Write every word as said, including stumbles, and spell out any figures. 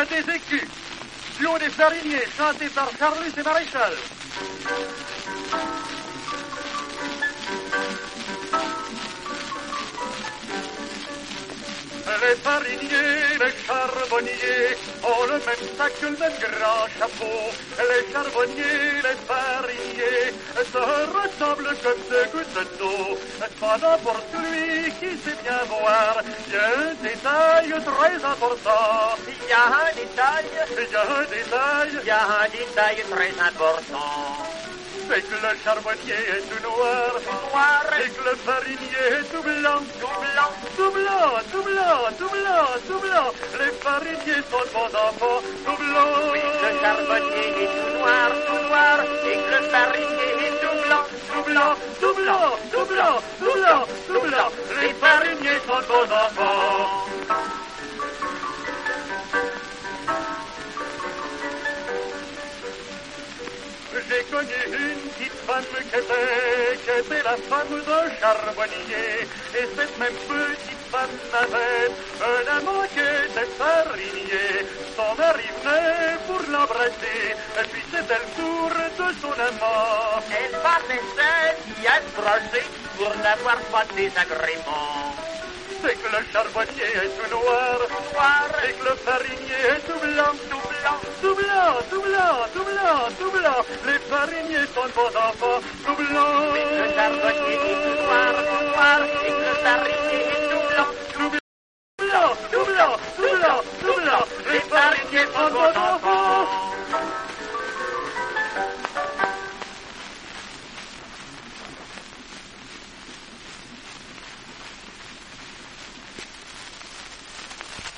des écus. Duo des fariniers, chanté par Charlus et Maréchal. Les fariniers, les charbonniers ont le même sac, le même grand chapeau. Les charbonniers, les fariniers se ressemblent comme deux gouttes d'eau. Pas n'importe lui qui sait bien voir. Il y a un détail très important. Il y a un détail, Il y a un détail, il y a un détail très important. c'est que le charbonnier est tout noir, Noir, et que le farinier est tout blanc. tout blanc, Tout blanc, tout blanc, tout blanc, tout blanc. Les fariniers sont de bons enfants, tout blanc. oui, le charbonnier est tout noir, tout noir, et que le farinier est tout blanc, Tout blanc, tout blanc, tout blanc, tout blanc, tout blanc. Les fariniers sont de bons enfants. J'ai connu une petite femme qui était, qui était la femme d'un charbonnier. Et cette même petite femme avait un amant qui était farinier. Son mari venait pour l'embrasser, et puis c'était le tour de son amant. elle va laisser s'y approcher pour n'avoir pas de désagrément. C'est que le charbonnier est tout noir, Noir, et que le farinier est tout blanc. tout blanc, Tout blanc, tout blanc, tout blanc, tout blanc. Les fariniers sont de bons enfants, tout blanc. oui, le charbonnier est tout noir, tout noir, et que le farinier est tout blanc, Tout blanc, tout blanc, tout blanc, tout blanc. Les fariniers sont de bons enfants.